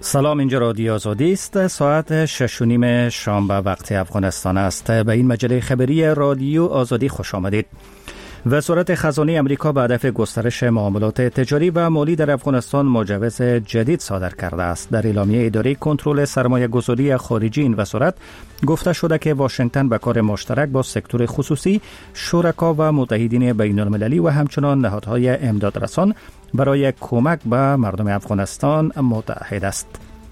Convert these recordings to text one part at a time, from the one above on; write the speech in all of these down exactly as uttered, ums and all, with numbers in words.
سلام، اینجا رادیو آزادی است. ساعت شش و نیم شام به وقت افغانستان است. به این مجله خبری رادیو آزادی خوش آمدید. وزارت خزانه امریکا به هدف گسترش معاملات تجاری و مالی در افغانستان مجوز جدید صادر کرده است. در اعلامیه اداره کنترل سرمایه گذاری خارجی این وزارت گفته شده که واشنگتن به کار مشترک با سکتور خصوصی، شرکا و متحدین بین المللی و همچنان نهادهای امدادرسان برای کمک به مردم افغانستان متحد است.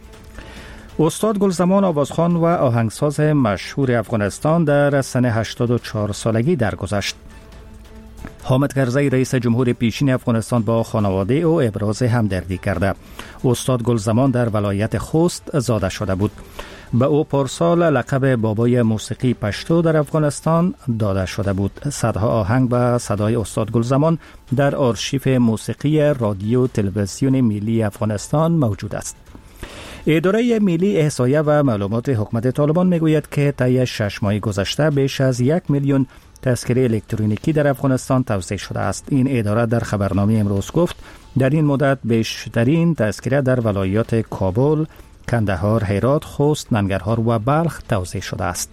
استاد گلزمان آوازخوان و آهنگساز مشهور افغانستان در سن هشتاد و چهار سالگی درگذشت. حامد کرزی رئیس جمهور پیشین افغانستان با خانواده او ابراز همدردی کرده. استاد گلزمان در ولایت خوست زاده شده بود. به او پارسال لقب بابای موسیقی پشتو در افغانستان داده شده بود. صدها آهنگ و صدای استاد گلزمان در آرشیف موسیقی رادیو تلویزیون ملی افغانستان موجود است. اداره ملی احصایه و معلومات حکومت طالبان میگوید که طی شش ماه گذشته بیش از یک میلیون تذکره الکترونیکی در افغانستان توزیع شده است. این اداره در خبرنامه امروز گفت در این مدت بیشترین تذکره در ولایات کابل، کندهار، هرات، خوست، ننگرهار و بلخ توزیع شده است.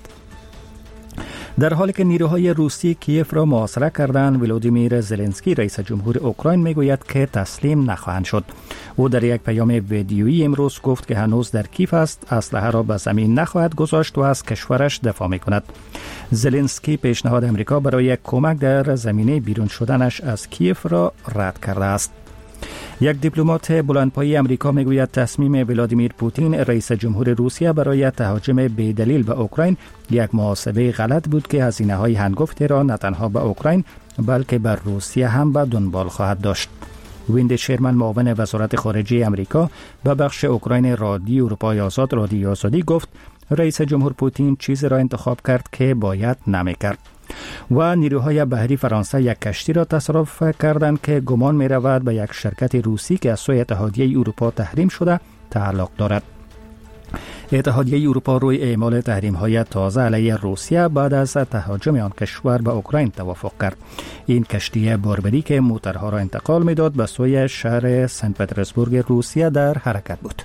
در حالی که نیروهای روسی کیف را محاصره کردند، ولادیمیر زلنسکی رئیس جمهور اوکراین میگوید که تسلیم نخواهند شد. او در یک پیام ویدیویی امروز گفت که هنوز در کیف است، اسلحه را به زمین نخواهد گذاشت و از کشورش دفاع میکند. زلنسکی پیشنهاد امریکا برای کمک در زمینه بیرون شدنش از کیف را رد کرده است. یک دیپلمات بلندپایه امریکا میگوید تصمیم ولادیمیر پوتین رئیس جمهور روسیه برای تهاجم بی‌دلیل به اوکراین یک محاسبه غلط بود که هزینه‌های هنگفتی را نه تنها به اوکراین بلکه بر روسیه هم به دنبال خواهد داشت. ویند شرمن معاون وزارت خارجه امریکا به بخش اوکراین رادیو اروپای آزاد رادیو آزادی گفت رئیس جمهور پوتین چیزی را انتخاب کرد که باید نمی‌کرد. و نیروهای بحری فرانسه یک کشتی را تصرف کردند که گمان می رود به یک شرکت روسی که از سوی اتحادیه اروپا تحریم شده تعلق دارد. اتحادیه اروپا روی اعمال تحریم های تازه علیه روسیه بعد از تهاجم آن کشور به اوکراین توافق کرد. این کشتی باربری که موترها را انتقال می داد به سوی شهر سن پترزبورگ روسیه در حرکت بود.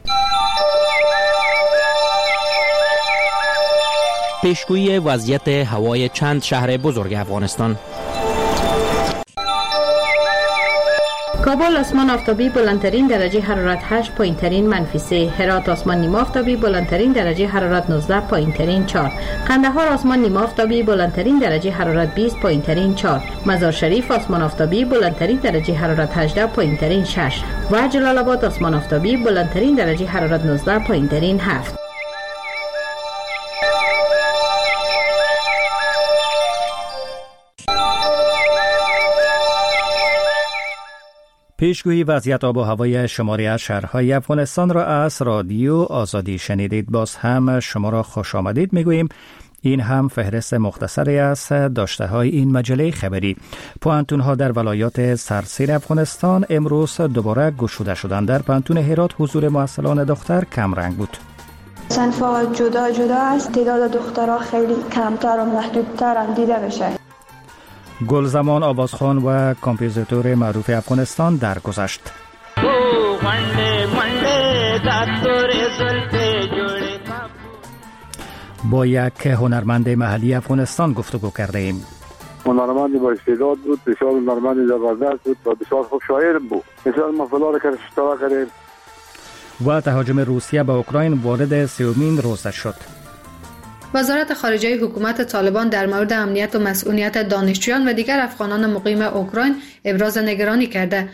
پیشگویی وضعیت هوای چند شهر بزرگ افغانستان. کابل آسمان آفتابی بلندترین درجه حرارت هشت، پایینترین منفی سه. هرات آسمان نیمه آفتابی بلندترین درجه حرارت نوزده، پایینترین چهار. قندهار آسمان نیمه آفتابی بلندترین درجه حرارت بیست، پایینترین چهار. مزار شریف آسمان آفتابی بلندترین درجه حرارت هجده، پایینترین شش. و جلال آباد آسمان آفتابی بلندترین درجه حرارت نوزده، پایینترین هفت. پیشگویی وضعیت آب و هوای شماری از شهرهای افغانستان را از رادیو آزادی شنیدید. باز هم شما را خوش آمدید میگوییم. این هم فهرست مختصری از داشته های این مجله خبری. پوهنتون ها در ولایات سراسر افغانستان امروز دوباره گشوده شدند. در پوهنتون هرات حضور محصلان دختر کم رنگ بود. صنف ها جدا جدا است. تعداد دخترها خیلی کمتر و محدودتر دیده بشه. گلزمان آوازخوان و کامپوزیتور معروف افغانستان درگذشت. با یک هنرمند محلی افغانستان گفتگو کرده ایم. هنرمندی با استعداد بود، بسیار هنرمندی زبردست بود و بسیار خوب شاعر بود. بسیار محفلا را که اشتباه کردیم. و تهاجم روسیه به اوکراین وارد سومین روز شد. وزارت خارجه حکومت طالبان در مورد امنیت و مسئولیت دانشجویان و دیگر افغانان مقیم اوکراین ابراز نگرانی کرده.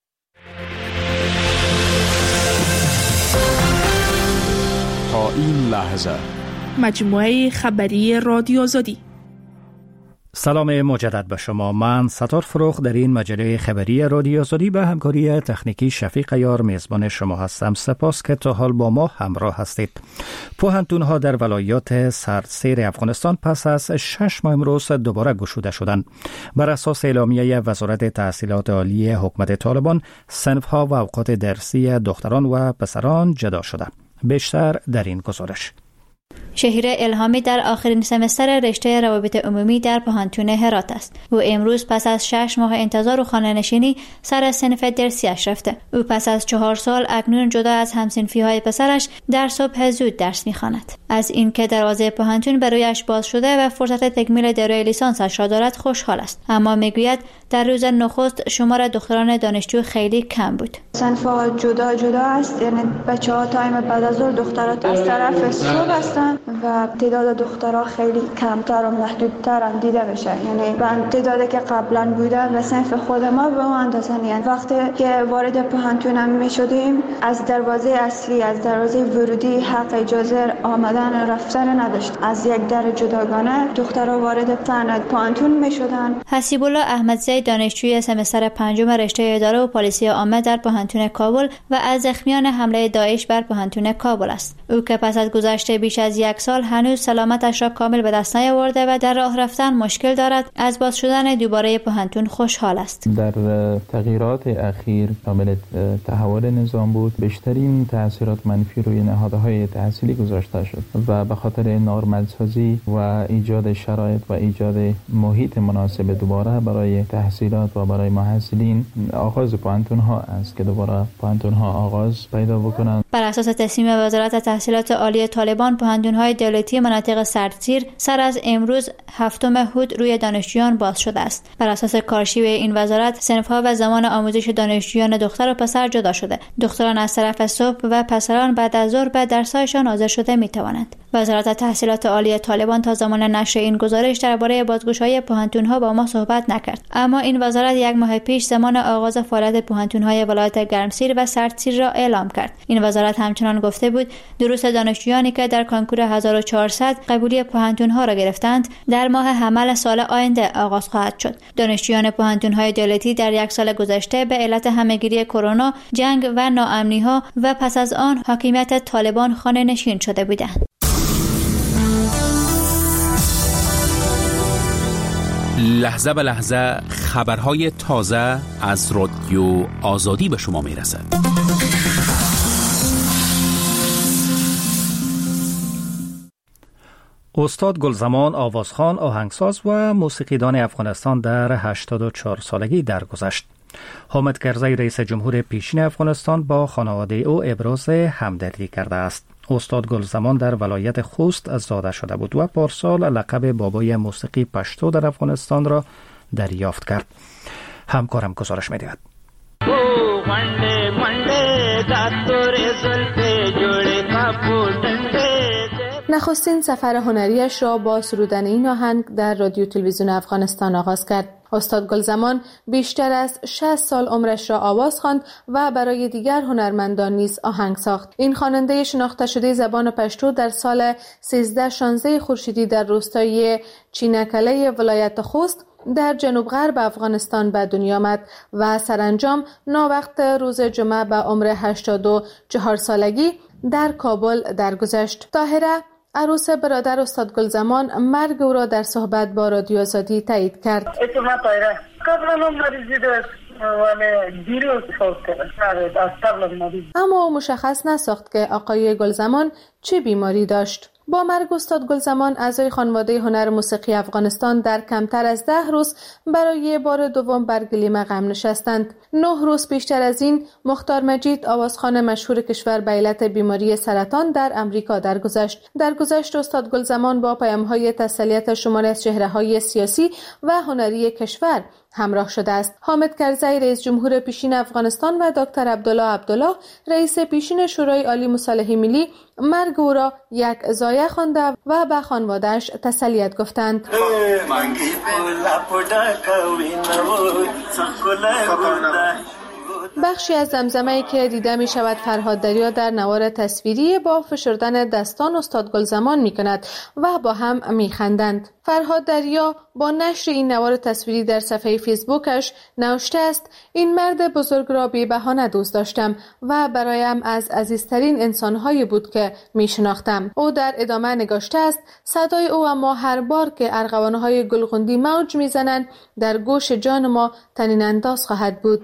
تا این لحظه مجموعه خبری رادیو آزادی. سلام مجدد به شما. من ستار فروخ در این مجله خبری رادیو آزادی به همکاری تکنیکی شفیق یار میزبان شما هستم. سپاس که تا حال با ما همراه هستید. پوهنتون ها در ولایات سراسر افغانستان پس از شش ماه امروز دوباره گشوده شدند. بر اساس اعلامیه وزارت تحصیلات عالی حکومت طالبان، صنف ها و اوقات درسی دختران و پسران جدا شده. بیشتر در این گزارش. شهیره الهامی در آخرین سمستر رشته روابط عمومی در پانتون هرات است. او امروز پس از شش ماه انتظار و خانه‌نشینی سر صنف درسیش رفته. او پس از چهار سال اکنون جدا از همصنفی‌های پسرش در صبح زود درس می‌خواند. از اینکه دروازه پانتون برایش باز شده و فرصت تکمیل دوره لیسانسش را دارد خوشحال است، اما میگوید در روز نخست شمار دختران دانشجو خیلی کم بود. صنف‌ها جدا جدا است، یعنی بچه‌ها تایم بعد از ظهر، دخترها از طرف صبح هستند و تعداد دخترها خیلی کمتر و محدودتر دیده بشه. یعنی به تعدادی که قبلا بوده و صنف خود ما به اون اندازه نیست. وقتی که وارد پانتون می شدیم از دروازه اصلی، از دروازه ورودی حق اجازه آمدن رفتن نداشت. از یک در جداگانه دخترها وارد فن پانتون می شدن. حسیب الله احمدزی دانشجوی سمستر پنجم رشته اداره و پلیسی عامه در پانتون کابل و از زخمیان حمله داعش بر پانتون کابل است. او که پس از گذشت بیش از یک سال هنوز سلامتش را کامل به دست نیاورده و در راه رفتن مشکل دارد، از باز شدن دوباره پانتون خوشحال است. در تغییرات اخیر شامل تحول نظام بود، بیشترین تاثیرات منفی روی نهادهای تحصیلی گذاشته شد و به خاطر نورمالسازی و ایجاد شرایط و ایجاد محیط مناسب دوباره برای تحصیلات و برای محصلین آغاز پانتون ها است که دوباره پانتون ها آغاز پیدا بکنند. بر اساس تصمیم وزارت تحصیلات عالی طالبان، پانتون‌های دولتی مناطق سردسیر سر از امروز هفتم هود روی دانشجویان باز شده است. بر اساس کارشیوه این وزارت، صنف‌ها و زمان آموزش دانشجویان دختر و پسر جدا شده. دختران از طرف صبح و پسران بعد از ظهر به درس‌هایشان حاضر شده می‌توانند. وزارت تحصیلات عالی طالبان تا زمان نشر این گزارش درباره بازگشایی پانتون‌ها با ما صحبت نکرد، اما این وزارت یک ماه پیش زمان آغاز فعالیت پانتون‌های ولایت گرمسیر و سردسیر را اعلام کرد. این وزارت همچنان گفته بود دروس دانشجویانی که در کنکور هزار و چهارصد قبولی پانتون‌ها را گرفتند در ماه حمل سال آینده آغاز خواهد شد. دانشجویان پانتون‌های دولتی در یک سال گذشته به علت همهگیری کرونا، جنگ و ناامنی‌ها و پس از آن حاکمیت طالبان خانه‌نشین شده بودند. لحظه به لحظه خبرهای تازه از رادیو آزادی به شما میرسد. استاد گلزمان آوازخوان، آهنگساز و موسیقیدان افغانستان در هشتاد و چهار سالگی درگذشت. حامد کرزی رئیس جمهور پیشین افغانستان با خانواده او ابراز همدردی کرده است. استاد گلزمان در ولایت خوست زاده شده بود و پارسال لقب بابای موسیقی پشتو در افغانستان را دریافت کرد. همکارم گزارش می‌دهد. نخستین سفر هنریش را با سرودن این آهنگ در رادیو تلویزیون افغانستان آغاز کرد. استاد گلزمان بیشتر از شصت سال عمرش را آواز خواند و برای دیگر هنرمندان نیز آهنگ ساخت. این خواننده شناخته شده زبان پشتو در سال سیزده شانزده خورشیدی در روستای چینکله ولایت خوست در جنوب غرب افغانستان به دنیا آمد و سرانجام ناوقت روز جمعه به عمر هشتاد و چهار سالگی در کابل درگذشت. طاهره عروس برادر استاد گلزمان مرگ او را در صحبت با رادیو آزادی تایید کرد. اما او مشخص نساخت که آقای گلزمان چه بیماری داشت. با مرگ استاد گلزمان اعضای خانواده هنر موسیقی افغانستان در کمتر از ده روز برای بار دوم بر گلیم غم نشستند. نه روز پیشتر از این مختار مجید آوازخوان مشهور کشور به علت بیماری سرطان در امریکا درگذشت. درگذشت استاد گلزمان با پیام‌های تسلیت شماری از چهره‌های سیاسی و هنری کشور همراه شده است. حامد کرزی رئیس جمهور پیشین افغانستان و دکتر عبدالله عبدالله رئیس پیشین شورای عالی مصالحه ملی مرگ او را یک ضایعه خوانده و به خانواده‌اش تسلیت گفتند. بخشی از زمزمه‌ای که دیده می شود فرهاد دریا در نوار تصویری با فشردن دستان استاد گلزمان می کند و با هم می خندند. فرهاد دریا با نشر این نوار تصویری در صفحه فیسبوکش نوشته است: این مرد بزرگ را بی بهانه دوست داشتم و برایم از عزیزترین انسان‌هایی بود که می شناختم. او در ادامه نگاشته است: صدای او اما هر بار که ارغوان‌های گلغوندی موج می زنند در گوش جان ما طنین انداز خواهد بود.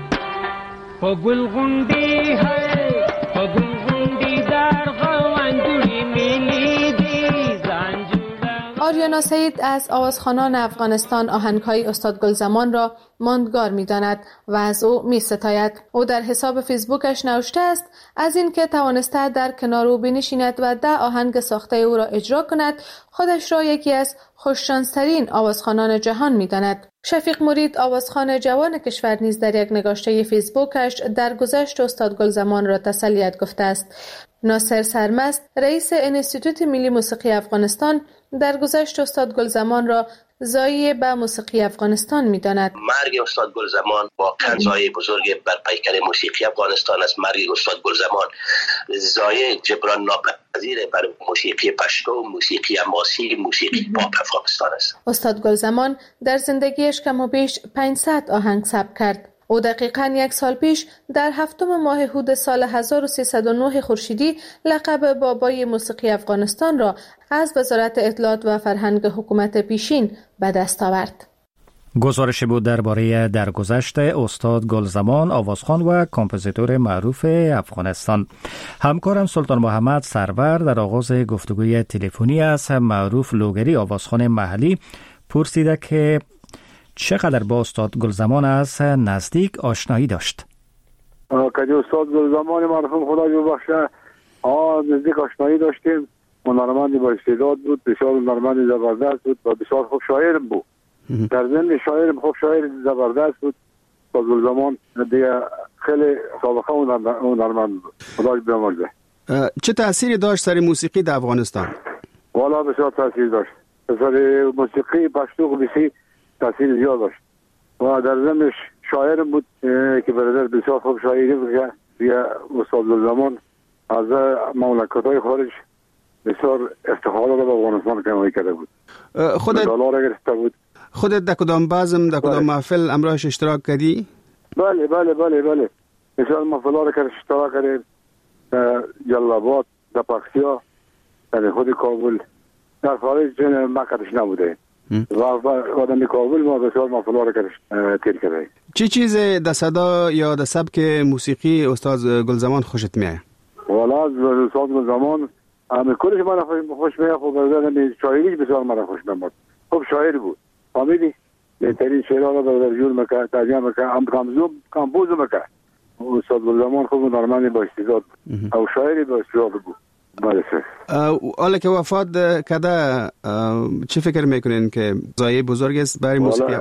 گلغوندی های گلغوندی در غوندی آریانا سعید از آوازخوانان افغانستان آهنگهای استاد گلزمان را ماندگار می‌داند و از او می‌ستاید. او در حساب فیسبوکش نوشته است از اینکه توانسته در کنار او بنشیند و ده آهنگ ساخته او را اجرا کند، خودش را یکی از خوششانس‌ترین آوازخوانان جهان می‌داند. شفیق مرید آوازخوان جوان کشور نیز در یک نگاشته فیسبوکش در گذشت استاد گلزمان را تسلیت گفته است. ناصر سرمست رئیس انستیتوت ملی موسیقی افغانستان در گذشت استاد گلزمان را ضایعه به موسیقی افغانستان می‌داند. مرگ استاد گلزمان واقعا ضایعه بزرگ بر پیکر موسیقی افغانستان است. مرگ استاد گلزمان ضایعه جبران ناپذیر بر موسیقی پشتو، موسیقی حماسی، موسیقی پاپ افغانستان است. استاد گلزمان در زندگیش کم و بیش پانصد آهنگ ثبت کرد. او دقیقاً یک سال پیش در هفتم ماه هود سال هزار و سیصد و نه خورشیدی لقب بابای موسیقی افغانستان را از وزارت اطلاعات و فرهنگ حکومت پیشین به دست آورد. گزارش بود درباره درگذشت استاد گلزمان، آوازخوان و کمپوزیتور معروف افغانستان. همکارم سلطان محمد سرور در آغاز گفتگوی تلفنی از معروف لوگری، آوازخوان محلی، پرسیده که چقدر با استاد گلزمان از نزدیک آشنایی داشت؟ که استاد گلزمان مرحوم خدا ببخشه، آه نزدیک آشنایی داشتیم. هنرمند با استعداد بود، بسیار هنرمند زبردست بود و بسیار خوب شاعر بود. در ضمن شاعر خوب شاعر زبردست بود. استاد گلزمان دیگه خیلی سابقه هنرمند بود. خدا بیامرزه. چه تأثیری داشت سر موسیقی در افغانستان؟ والا بسیار تأثیر داشت. سر موسیقی پشتو بسیار تأثیر زیاد داشت و در ضمنش شاعر بود که برادر بسیار خوب شاعری بود. دیگه استاد گلزمان از مملکت‌های خارج بسیار افتخار به افغانستان کمایی کرده بود. خودت دلار گرفته بود. خودت در کدام بزم در کدام محفل امراش اشتراک کردی؟ بله بله بله بله بسیار محفل‌ها را که اشتراک کردیم، در جلال‌آباد، در پکتیا، در خود کابل. در خارج مکتش نبوده و آدمی کابل ما بسیار محفل‌ها را که تیر کرده. چی چیز در صدا یا در سبک موسیقی استاد گلزمان خوشت میاد؟ والا استاد گلزمان همه کلش من خوش میاد. خب برادر شاعریش بسیار من خوش میاد. خوب شاعر بود. فهمیدی؟ بهترین شعرها را برادر جور میکرد، ترجمه میکرد، هم کامزوب کامپوز میکرد. استاد گلزمان خوب هنرمند با استعداد بود او شاعری با استعداد بود. بله سر. حالا که وفات کرده چه فکر میکنین که ضایعه بزرگ است برای موسیقی؟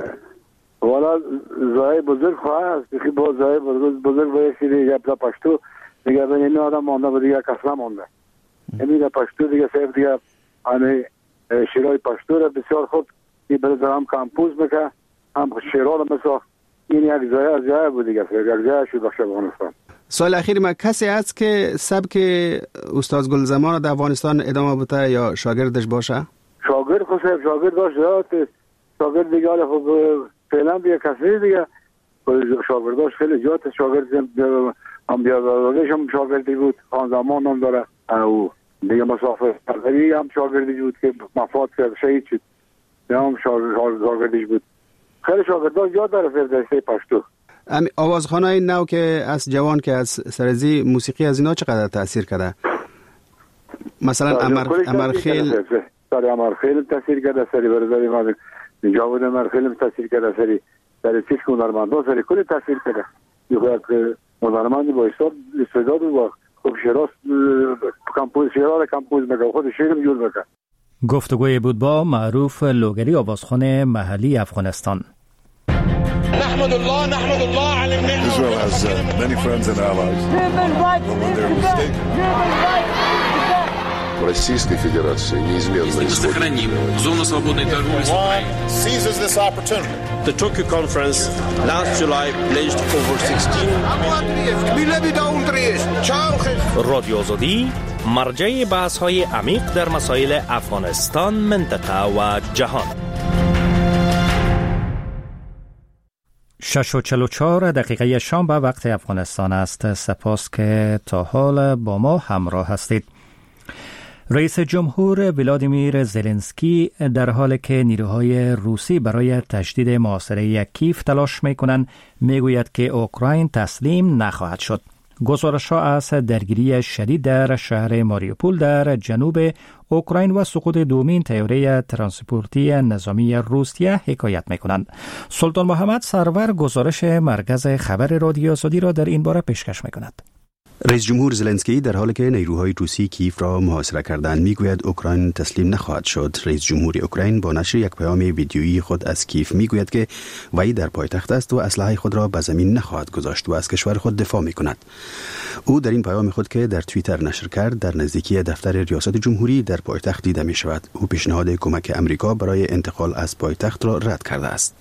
والا ضایعه بزرگ خواهد است. با ضایعه بزرگ بایستی دیگه پلا پشتو دیگه به این آدم مانده و دیگه کسلا مانده. امید پشتو دیگه صرف دیگه همه شیرهای پشتو را بسیار خوب این برادر هم کامپوز میکرد، هم شیرها را مثلا این یک ضایعه از ضایعه بود دیگه. یک ضایعه شد بخش افغانستان. سوال اخیر ما کسی هست که سبک استاد گلزمان در افغانستان ادامه بده یا شاگردش باشه؟ شاگرد خود صاحب شاگرد داشت. شاگرد دیگه حالا خب فعلا دیگه کسی دیگه شاگرداش خیلی زیاد. شاگرد هم بیادرش هم شاگردی بود، خان زمان هم داره او دیگه مسافر پردری هم شاگردی بود که مفاد کرد شهید شد، هم شاگردیش بود. خیلی شاگرداش زیاد داره فردسته پشتو. آوازخوانای نو که از جوان که از سرزی موسیقی از اینا چقدر تاثیر کرده؟ مثلا امر امرخیل سری امرخیل تاثیر کرده، سری برادری ما جاود امرخیل تاثیر کرده، سری سری چیز که هنرمندا سری کلی تاثیر کرده. یه هنرمندی با استعداد و خوب شعر کامپوز شعر کامپوز میکنه، خود شعرم جور میکنه. گفتگوی بود با معروف لوگری، آوازخوان محلی افغانستان. نحمد الله نحمد الله على النعمة. Israel has uh, many friends and allies. But when they're mistaken. Российской Федерации неизменно сохраним зону свободной торговли с Украиной. Seizes this opportunity. The Tokyo conference last July pledged over sixteen. رادیو آزادی مرجع بحث‌های عمیق در مسائل افغانستان، منطقه و جهان. شش و چل و چهار دقیقه شام به وقت افغانستان است. سپاس که تا حال با ما همراه هستید. رئیس جمهور ولادیمیر زلنسکی در حالی که نیروهای روسی برای تجدید محاصره کیف تلاش می‌کنند، میگوید که اوکراین تسلیم نخواهد شد. گزارش‌ها از درگیری شدید در شهر ماریوپول در جنوب اوکراین و سقوط دومین طیاره ترانسپورتی نظامی روسیه حکایت می‌کنند. سلطان محمد سرور گزارش مرکز خبر رادیو آزادی را در این باره پیشکش می‌کند. رئیس جمهور زلنسکی در حالی که نیروهای روسی کیف را محاصره کردند میگوید اوکراین تسلیم نخواهد شد. رئیس جمهور اوکراین با نشر یک پیام ویدیویی خود از کیف میگوید که وی در پایتخت است و اسلحه خود را به زمین نخواهد گذاشت و از کشور خود دفاع میکند. او در این پیام خود که در توییتر نشر کرد در نزدیکی دفتر ریاست جمهوری در پایتخت دیده می شود. او پیشنهاد کمک امریکا برای انتقال از پایتخت را رد کرده است.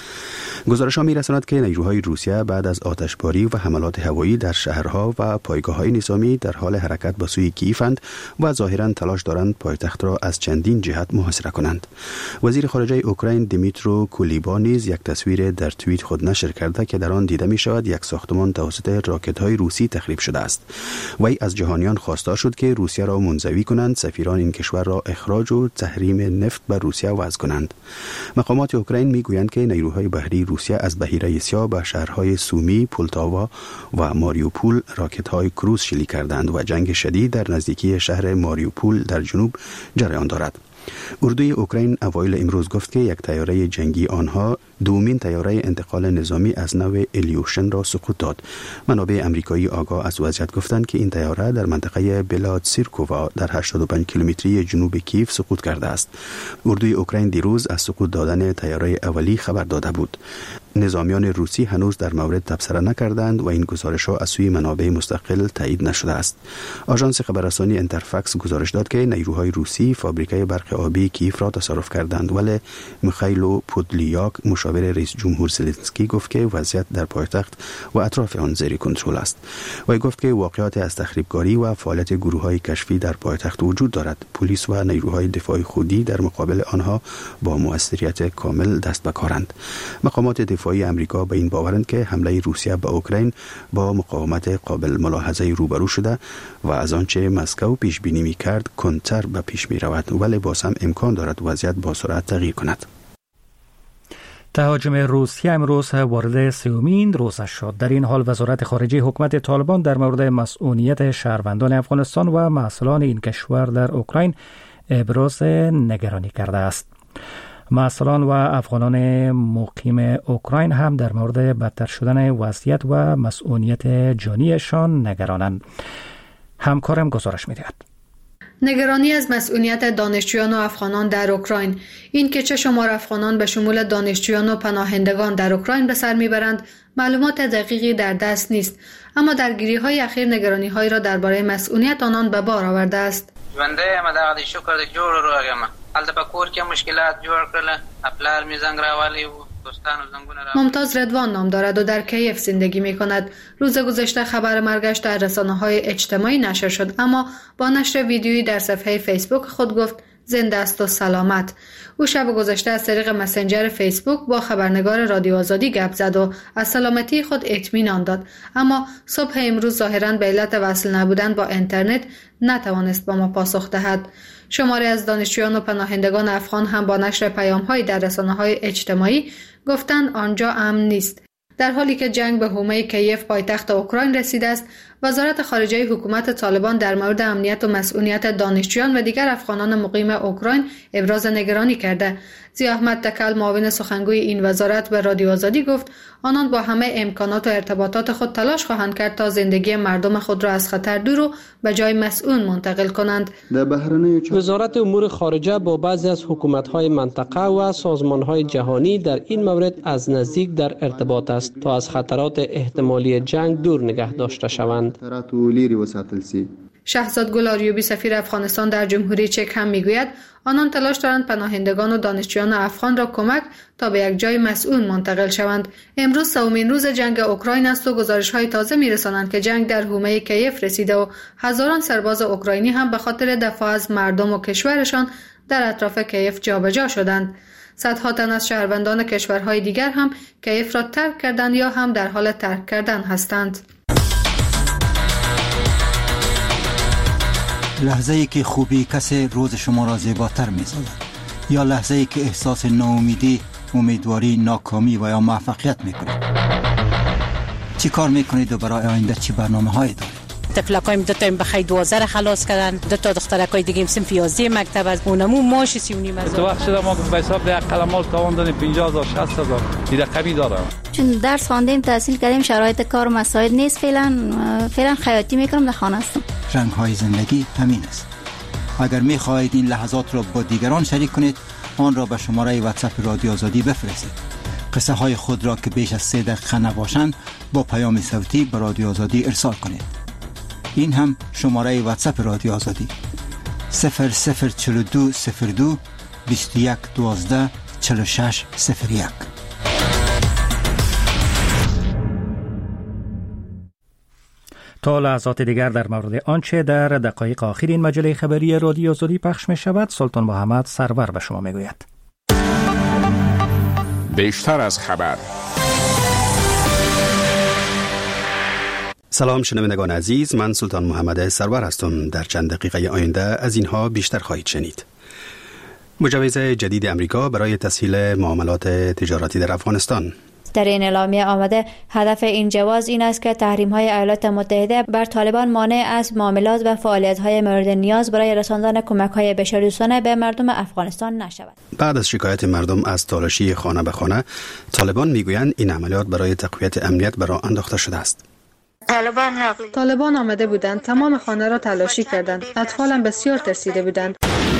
گزارش‌ها می‌رساند که نیروهای روسیه بعد از آتشباری و حملات هوایی در شهرها و پایگاه‌های نظامی در حال حرکت به سوی کیفند و ظاهراً تلاش دارند پایتخت را از چندین جهت محاصره کنند. وزیر خارجه اوکراین دیمیترو کولیبا نیز یک تصویر در توییت خود نشر کرده که در آن دیده می‌شود یک ساختمان توسط راکت‌های روسی تخریب شده است. وی از جهانیان خواستار شد که روسیه را منزوی کنند، سفیران این کشور را اخراج و تحریم نفت بر روسیه وضع کنند. مقامات اوکراین می‌گویند که نیروهای بحری روسیه از بحیره سیاه به شهرهای سومی، پولتاوا و ماریوپول راکت‌های کروز شلیک کردند و جنگ شدید در نزدیکی شهر ماریوپول در جنوب جریان دارد. اردوی اوکراین اوایل امروز گفت که یک طیاره جنگی آنها دومین طیاره انتقال نظامی از نوع الیوشن را سقوط داد. منابع امریکایی آگاه از وضعیت گفتند که این طیاره در منطقه بلادسیرکووا در هشتاد و پنج کیلومتری جنوب کیف سقوط کرده است. اردوی اوکراین دیروز از سقوط دادن طیاره اولی خبر داده بود. نظامیان روسی هنوز در مورد تبصره نکردند و این گزارش‌ها از سوی منابع مستقل تایید نشده است. آژانس خبررسانی انترفاکس گزارش داد که نیروهای روسی فابریکه برق آبی کیف را تصرف کردند، ولی میخائیلو پودلیاک مشاور رئیس جمهور زلنسکی گفت که وضعیت در پایتخت و اطراف آن زیر کنترل است. وی گفت که واقعات از تخریبکاری و فعالیت گروه‌های کشفی در پایتخت وجود دارد. پلیس و نیروهای دفاع خودی در مقابل آنها با موثریت کامل دست به کارند. مقامات دفاعی امریکا به این باورند که حمله روسیه به اوکراین با مقاومت قابل ملاحظه روبرو شده و از آنچه مسکو پیش بینی می‌کرد کنتر به پیش می‌رود، ولی باز هم امکان دارد وضعیت با سرعت تغییر کند. تهاجم روسیه امروز وارد سومین روزش شد. در این حال وزارت خارجه حکومت طالبان در مورد مسئولیت شهروندان افغانستان و مسئولان این کشور در اوکراین ابراز نگرانی کرده است. مسئولان و افغانان مقیم اوکراین هم در مورد بدتر شدن وضعیت و مسئولیت جانیشان نگرانند. همکارم گزارش می‌دهد. نگرانی از مسئولیت دانشجویان و افغانان در اوکراین، این که چه شمار افغانان به شمول دانشجویان و پناهندگان در اوکراین به سر میبرند معلومات دقیقی در دست نیست، اما درگیری‌های اخیر نگرانی‌هایی را درباره مسئولیت آنان به بار آورده است. ژوندی یم دغه شکر د جوړ روغ یم هلته په کور کې مشکلات جوړ کړل خپلار می زنګ راوالی و دوستان و زنګونه را. ممتاز رضوان نام دارد و در کیف زندگی می کند. روز گذشته خبر مرگش در رسانه‌های اجتماعی نشر شد، اما با نشر ویدیویی در صفحه فیسبوک خود گفت زنده است و سلامت. او شب گذشته از طریق مسنجر فیسبوک با خبرنگار رادیو آزادی گپ زد و از سلامتی خود اطمینان داد، اما صبح امروز ظاهراً به علت وصل نبودن با اینترنت نتوانست با ما پاسخ دهد. شماری از دانشجویان و پناهندگان افغان هم با نشر پیام‌های در رسانه‌های اجتماعی گفتند آنجا امن نیست. در حالی که جنگ به حومه کیف پایتخت اوکراین رسیده است، وزارت خارجه حکومت طالبان در مورد امنیت و مسئولیت دانشجویان و دیگر افغانان مقیم اوکراین ابراز نگرانی کرده. ضیا احمد تکل معاون سخنگوی این وزارت به رادیو آزادی گفت آنان با همه امکانات و ارتباطات خود تلاش خواهند کرد تا زندگی مردم خود را از خطر دور و به جای مسئول منتقل کنند. وزارت امور خارجه با بعضی از حکومت‌های منطقه و سازمان‌های جهانی در این مورد از نزدیک در ارتباط است تا از خطرات احتمالی جنگ دور نگه داشته شوند. شهزاد گل آریوبی سفیر افغانستان در جمهوری چک هم میگوید آنان تلاش دارند پناهندگان و دانشجویان افغان را کمک تا به یک جای مسئول منتقل شوند. امروز سومین روز جنگ اوکراین است و گزارش‌های تازه می‌رسانند که جنگ در حومه کیف رسیده و هزاران سرباز اوکراینی هم به خاطر دفاع از مردم و کشورشان در اطراف کیف جابجا شدند. صدها تن از شهروندان کشورهای دیگر هم کیف را ترک کردند یا هم در حال ترک کردن هستند. لحظه ای که خوبی کسی روز شما را زیباتر می سازد، یا لحظه ای که احساس ناامیدی، امیدواری، ناکامی و یا موفقیت می کنید. چی کار میکنید و برای آینده چی برنامه هایی دارید؟ تفلکایم دو تا بخیر دوازده خلاص کردن، دو تا دخترکای دیگه صنف یازده مکتب از اونمو ماش سی و نیم هزار. تو وقت شده ما به حساب ده قلمال تاوان دادیم پنجاه هزار شصت هزار دیگه کمی دارم. چون درس خواندیم تحصیل کردیم شرایط کار و مساعد نیست، فعلا فعلا خیاطی میکنم در خانه هستم. رنگ های زندگی همین است. اگر میخواهید این لحظات را با دیگران شریک کنید آن را به شماره واتساپ رادیو آزادی بفرستید. قصه های خود را که بیش از سه دقیقه نباشند با پیام صوتی به رادیو آزادی ارسال کنید. این هم شماره واتساپ رادیو آزادی صفر صفر چهل و دو صفر دو بیست و یک دوازده چهل و شش صفر یک. تا لحظات دیگر در مورد آنچه در دقایق آخر این مجله خبری رادیو آزادی پخش می شود سلطان محمد سرور به شما می گوید. بیشتر از خبر. سلام شنوندگان عزیز، من سلطان محمد سرور هستم. در چند دقیقه آینده از اینها بیشتر خواهید شنید. مجوز جدید امریکا برای تسهیل معاملات تجارتی در افغانستان. در این اعلامیه آمده هدف این جواز این است که تحریم‌های ایالات متحده بر طالبان مانع از معاملات و فعالیت‌های مورد نیاز برای رساندن کمک‌های بشردوستانه به مردم افغانستان نشود. بعد از شکایت مردم از تالاشی خانه به خانه، طالبان میگویند این عملیات برای تقویت امنیت بر راه انداخته شده است. طالبان طالبان آمده بودند، تمام خانه را تلاشی کردند، اطفالم بسیار ترسیده بودند.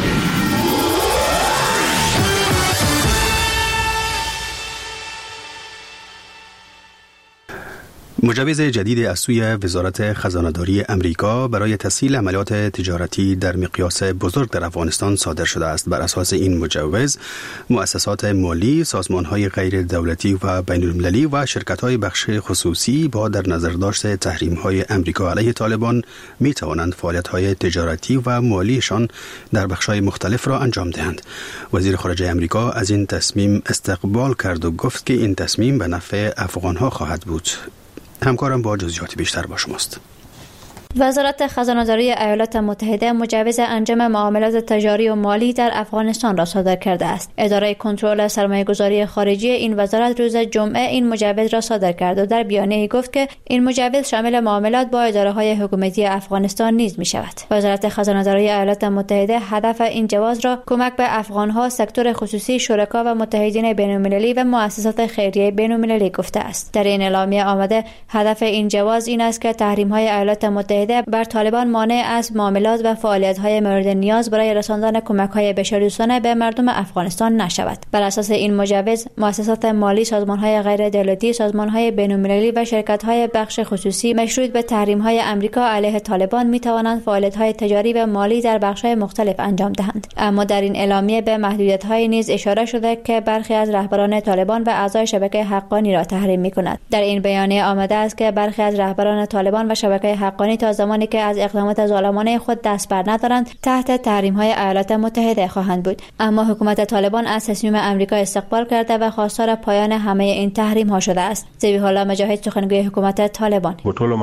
مجوز جدید از سوی وزارت خزانه‌داری امریکا برای تسهیل عملیات تجارتی در مقیاس بزرگ در افغانستان صادر شده است. بر اساس این مجوز، مؤسسات مالی، سازمان‌های غیر دولتی و بین‌المللی و شرکت‌های بخش خصوصی با در نظر داشت تحریم‌های امریکا علیه طالبان می‌توانند فعالیت‌های تجارتی و مالیشان در بخش‌های مختلف را انجام دهند. وزیر خارجه امریکا از این تصمیم استقبال کرد و گفت که این تصمیم به نفع افغان‌ها خواهد بود. همکارم با جزئیات بیشتر با شماست. وزارت خزانه‌داری ایالات متحده مجوز انجام معاملات تجاری و مالی در افغانستان را صادر کرده است. اداره کنترل سرمایه‌گذاری خارجی این وزارت روز جمعه این مجوز را صادر کرد و در بیانیه‌ای گفت که این مجوز شامل معاملات با اداره‌های حکومتی افغانستان نیز می‌شود. وزارت خزانه‌داری ایالات متحده هدف این جواز را کمک به افغان‌ها، سکتور خصوصی، شرکا و متحدین بین‌المللی و مؤسسات خیریه بین‌المللی گفته است. در این اعلامیه آمده هدف این جواز این است که تحریم‌های ایالات متحده بر طالبان مانع از معاملات و فعالیت‌های مورد نیاز برای رساندن کمک‌های بشردوستانه به مردم افغانستان نشود. بر اساس این مجوز، مؤسسات مالی، سازمان‌های غیر دولتی، سازمان‌های بین‌المللی و شرکت‌های بخش خصوصی مشروط به تحریم‌های امریکا علیه طالبان می‌توانند فعالیت‌های تجاری و مالی در بخش‌های مختلف انجام دهند. اما در این اعلامیه به محدودیت‌های نیز اشاره شده که برخی از رهبران طالبان و اعضای شبکه حقانی را تحریم می‌کند. در این بیانیه آمده است که برخی از رهبران طالبان و شبکه حقانی تا زمانی که از اقدامات ظالمانه خود دست بر ندارند تحت تحریم‌های ایالات متحده خواهند بود. اما حکومت طالبان از تصمیم امریکا استقبال کرده و خواستار پایان همه این تحریم‌ها شده است. ذبیح الله مجاهد سخنگوی حکومت طالبان: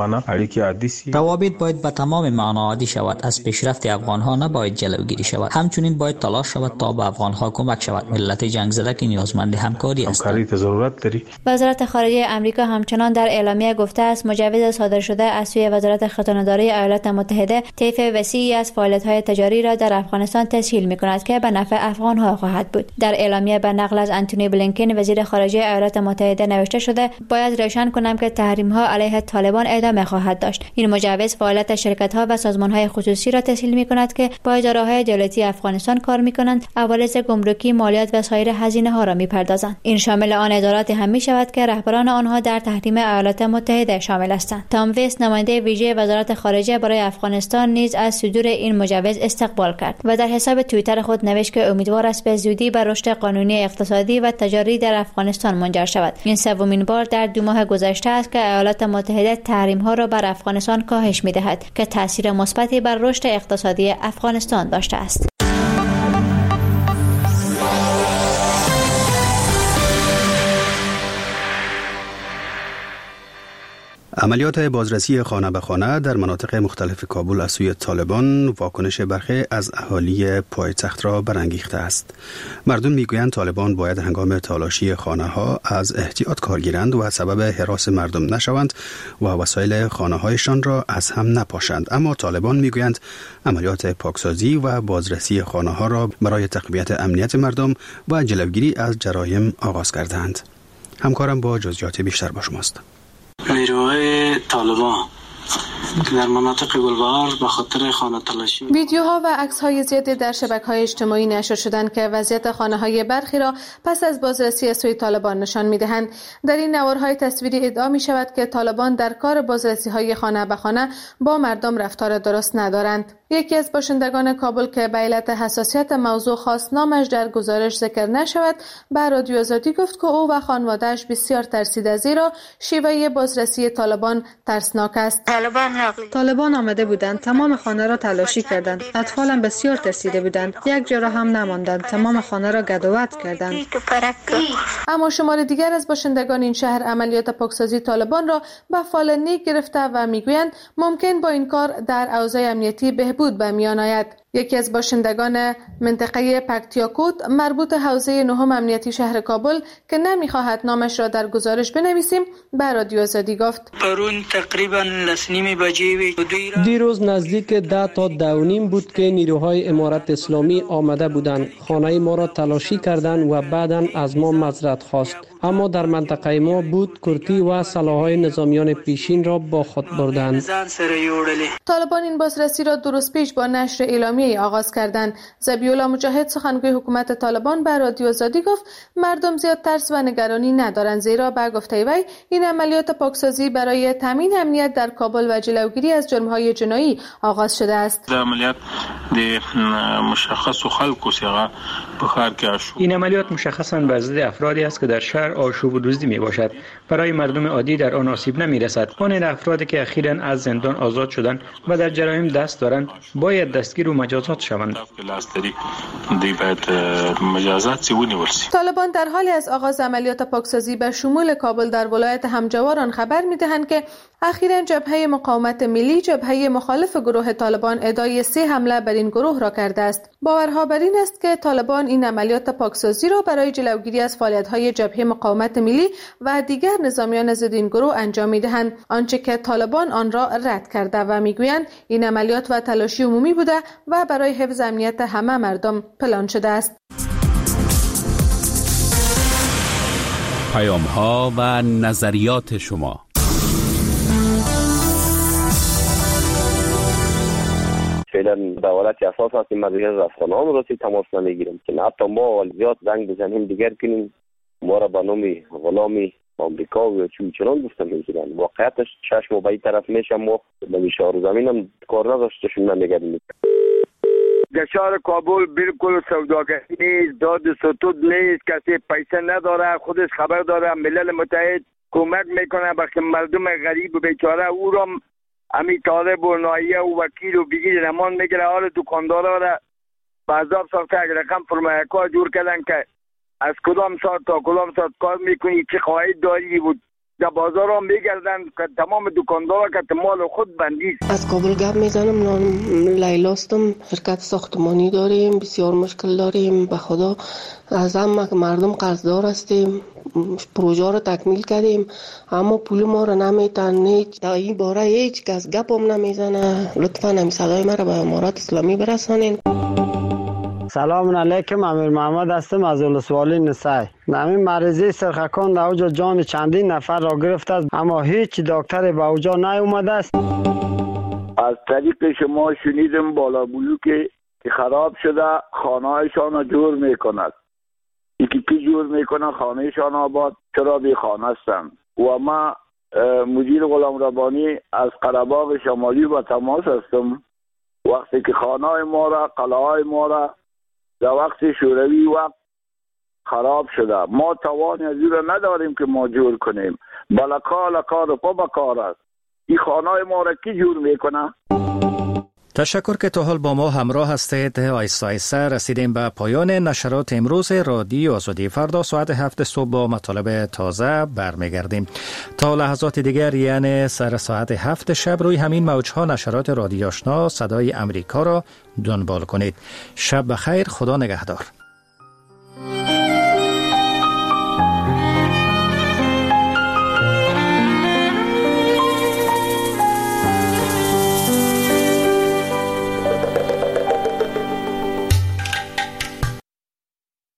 روابط باید به تمام معنا عادی شود. از پیشرفت افغان‌ها نباید جلوگیری شود. همچنین باید تلاش شود تا به افغان‌ها کمک شود. ملت جنگ زده که نیازمند همکاری است. وزارت خارجه امریکا همچنان در اعلامیه گفته است مجوز صادر شده از سوی وزارت خزانه‌داری ایالات متحده طیف وسیعی از فعالیت‌های تجاری را در افغانستان تسهیل می‌کند که به نفع افغان‌ها خواهد بود. در اعلامیه به نقل از انتونی بلینکن وزیر خارجه ایالات متحده نوشته شده باید روشن کنم که تحریم‌ها علیه طالبان ادامه خواهد داشت. این مجوز فعالیت شرکت‌ها و سازمان‌های خصوصی را تسهیل می‌کند که با اداره‌های دولتی افغانستان کار می‌کنند، عوارض گمرکی، مالیات و سایر هزینه‌ها را می‌پردازند. این شامل آن اداراتی هم می‌شود که رهبران آنها در تحریم ایالات متحده شامل هستند. تام ویست نماینده ویژه وزارت خارجه برای افغانستان نیز از صدور این مجوز استقبال کرد و در حساب توییتر خود نوشت که امیدوار است به زودی بر رشد قانونی اقتصادی و تجاری در افغانستان منجر شود. این سومین بار در دو ماه گذشته است که ایالات متحده تحریم‌ها را بر افغانستان کاهش می‌دهد که تاثیر مثبتی بر رشد اقتصادی افغانستان داشته است. عملیات بازرسی خانه به خانه در مناطق مختلف کابل از سوی طالبان واکنش برخی از اهالی پایتخت را برانگیخته است. مردم میگویند طالبان باید هنگام تالاشی خانه ها از احتیاط کار گیرند و سبب هراس مردم نشوند و وسایل خانه هایشان را از هم نپاشند. اما طالبان میگویند عملیات پاکسازی و بازرسی خانه ها را برای تقویت امنیت مردم و جلوگیری از جرایم آغاز کردند. همکارم با جزئیات بیشتر با شماست. نیروهای طالبان که در مناطق گلبهار به خاطر خانه تلاشی ویدیوها و عکس‌های زیادی در شبکه‌های اجتماعی نشر شدند که وضعیت خانه‌های برخی را پس از بازرسی سوی طالبان نشان می‌دهند. در این نوارهای تصویری ادعا می‌شود که طالبان در کار بازرسی‌های خانه به خانه با مردم رفتار درست ندارند. یکی از باشندگان کابل که به علت حساسیت موضوع خواست نامش در گزارش ذکر نشود، به رادیو آزادی گفت که او و خانواده‌اش بسیار ترسیده زیرا شیوه بازرسی طالبان ترسناک است. طالبان طالبان آمده بودند، تمام خانه را تلاشی کردند. اطفالم بسیار ترسیده بودند، یک جا را هم نماندند، تمام خانه را گدوت کردند. اما شمار دیگر از باشندگان این شهر عملیات پاکسازی طالبان را به فال نیک گرفته و میگویند ممکن با این کار در اوضاع امنیتی بهبود به میان آید. یکی از باشندگان منطقه پکتیاکوت مربوط حوزه نهم امنیتی شهر کابل که نمیخواهد نامش را در گزارش بنویسیم به رادیو آزادی گفت پرون تقریبا لسنیم بجی دیروز نزدیک ده تا ده و نیم بود که نیروهای امارت اسلامی آمده بودند، خانه ما را تلاشی کردند و بعداً از ما معذرت خواست. اما در منطقه ما بود کرتی و سلاح‌های نظامیان پیشین را با خود بردند. طالبان این بازرسی را دو روز پیش با نشر اعلامیه آغاز کردند. ذبیح‌الله مجاهد سخنگوی حکومت طالبان به رادیو آزادی گفت مردم زیاد ترس و نگرانی ندارند، زیرا به گفته وی این عملیات پاکسازی برای تامین امنیت در کابل و جلوگیری از جرم‌های جنایی آغاز شده است. عملیات مشخص و خلق سیغه بخار که این عملیات مشخصاً به ضد افرادی است که در شهر آشوب و دزدی می باشد. برای مردم عادی در آن آسیب نمی رسد. آن افرادی که اخیراً از زندان آزاد شدند و در جرایم دست دارند باید دستگیر و مجازات شوند. طالبان در حالی از آغاز عملیات پاکسازی به شمول کابل در ولایت همجواران خبر می دهند که اخیراً جبهه مقاومت ملی، جبهه مخالف گروه طالبان، ادعای سه حمله بر این گروه را کرده است. باورها بر این است که طالبان این عملیات پاکسازی را برای جلوگیری از فعالیت‌های جبهه مقاومت ملی و دیگر نظامیان ضد این گروه انجام می‌دهند، آنچه که طالبان آن را رد کرده و می‌گویند این عملیات و تلاشی عمومی بوده و برای حفظ امنیت همه مردم پلان شده است. پیام‌ها و نظریات شما. فعلا دولت اساس هستیم، ما دیگر از افغانان را تماس نمیگیریم که حتی ما زیاد زنگ بزنیم دیگر کنیم ما را به نام غلامی آمریکا و چون چنان گفتن میگیرن. واقعیتش چشم به این طرف میشم ما به شهر زمین هم کار نداشتشون نمیگردیم. در شهر کابل بالکل سوداگری نیست، داد ستود نیست، کسی پیسه نداره، خودش خبر داره، ملل متحد کمک میکنه به مردم غریب و بیچاره او را امی طالب و نایه و وکیل و بگیر نمان میگره. حال دکاندارا را بعضاب ساخته اگر رقم فرمایکار جور کردن که از کدام ساعت تا کدام ساعت کار میکنی، چه خواهید داری بود. در بازار هم میگردن که تمام دکاندارا که مال خود بندیست. از کابل گپ میزنم، نام لیلاستم، شرکت ساختمانی داریم، بسیار مشکل داریم. به خدا از هم مردم قرضدار هستیم، پروژه رو تکمیل کردیم اما پول ما رو نمیتن. هیچ در این باره هیچ کس گپ هم نمیزنه. لطفا هم صدای ما رو به امارات اسلامی برسانین. سلام علیکم، امیر محمد هستم از ولسوالی نسای. نمی مریضی سرخکان در اوجا جان چندین نفر را گرفته است اما هیچ دکتری به اوجا نیومده است. از طریق شما شنیدم بالا بلوک که خراب شده خانه‌هایشان را جور میکند. یکی کی جور میکنه خانه‌شان آباد، چرا بی خانه هستند. و ما مدیر غلام ربانی از قره‌باغ شمالی با تماس هستم. وقتی که خانه‌های ما را، قلعه‌های ما را در وقت شوروی وقت خراب شده، ما توان از این را نداریم که ما جور کنیم. بلکا لکا رو پا بکار است. این خانه‌های ما را کی جور میکنه؟ تشکر که تا حال با ما همراه هستید. آیسته آیسته رسیدیم به پایان نشرات امروز رادیو آزادی. فردا ساعت هفت صبح با مطالب تازه برمیگردیم. تا لحظات دیگر یعنی سر ساعت هفت شب روی همین موجها نشرات رادیو آشنا صدای امریکا را دنبال کنید. شب بخیر، خدا نگهدار.